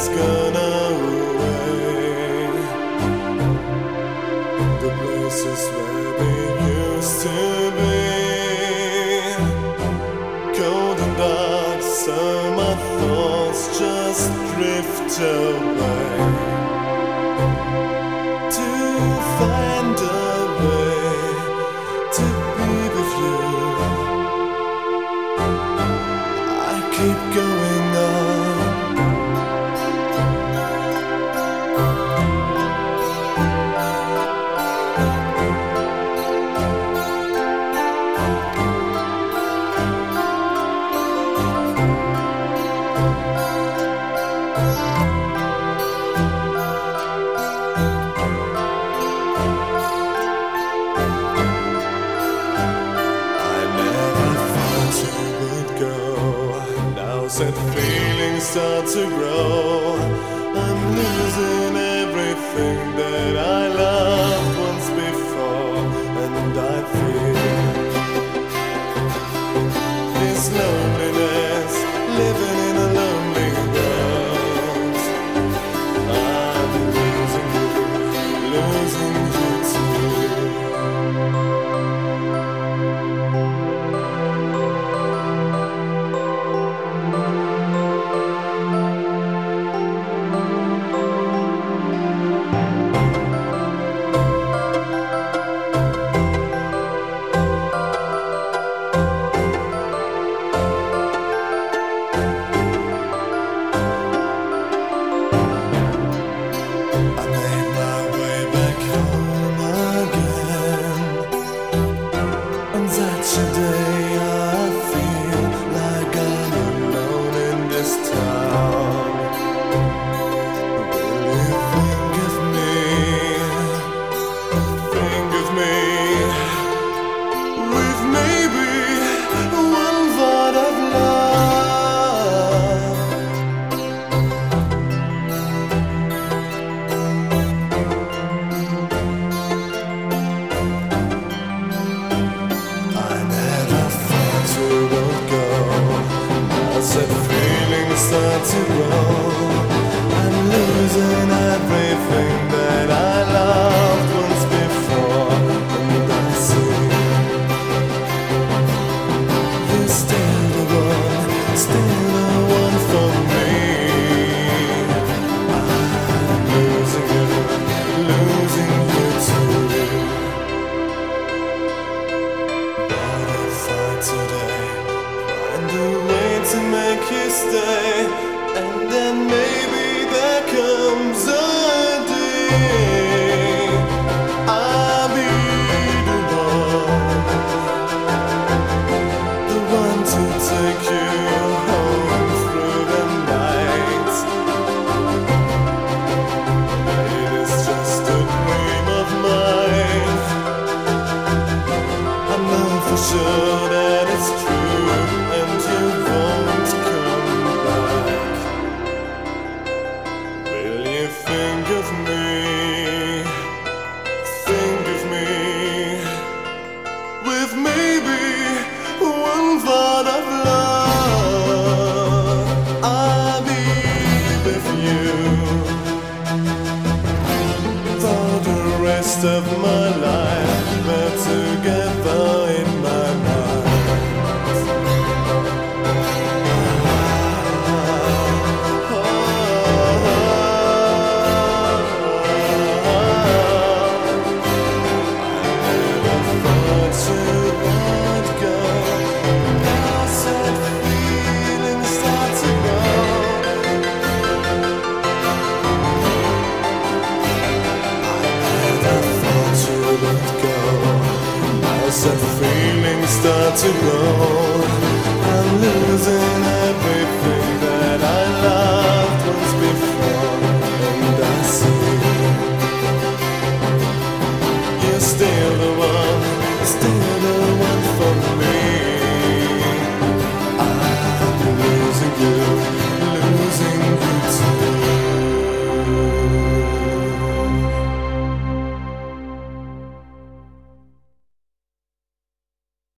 has gone away. The places where we used to be, cold and dark, so my thoughts just drift away to find a way to be with you. I keep going on. Sad feelings start to grow. I'm losing everything that I loved once before, and I feel this loneliness, living in a lonely world. I'm losing you too. Today I feel like I'm alone in this town. Will you think of me? Think of me with maybe one word of love. Sad feelings start to grow. I'm losing everything that I loved once before, and I see you're still the one for me. I'm losing you too. What if I today find a way to make you stay, and then maybe there comes a day I'll be the one to